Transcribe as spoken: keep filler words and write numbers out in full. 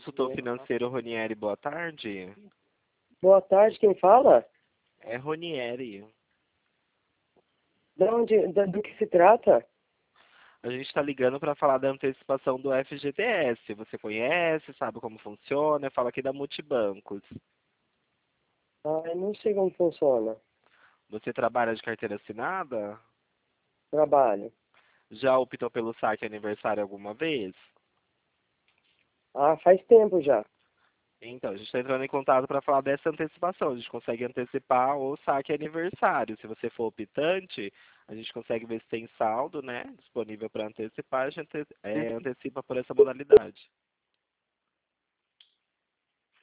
Consultor financeiro Ronieri, boa tarde. Boa tarde, quem fala? É Ronieri. De onde, da- do que se trata? A gente está ligando para falar da antecipação do F G T S. Você conhece, sabe como funciona? Fala aqui da Multibancos. Ah, eu não sei como funciona. Você trabalha de carteira assinada? Trabalho. Já optou pelo saque aniversário alguma vez? Ah, faz tempo já. Então, a gente está entrando em contato para falar dessa antecipação. A gente consegue antecipar o saque aniversário. Se você for optante, a gente consegue ver se tem saldo, né, disponível para antecipar. A gente é, antecipa por essa modalidade.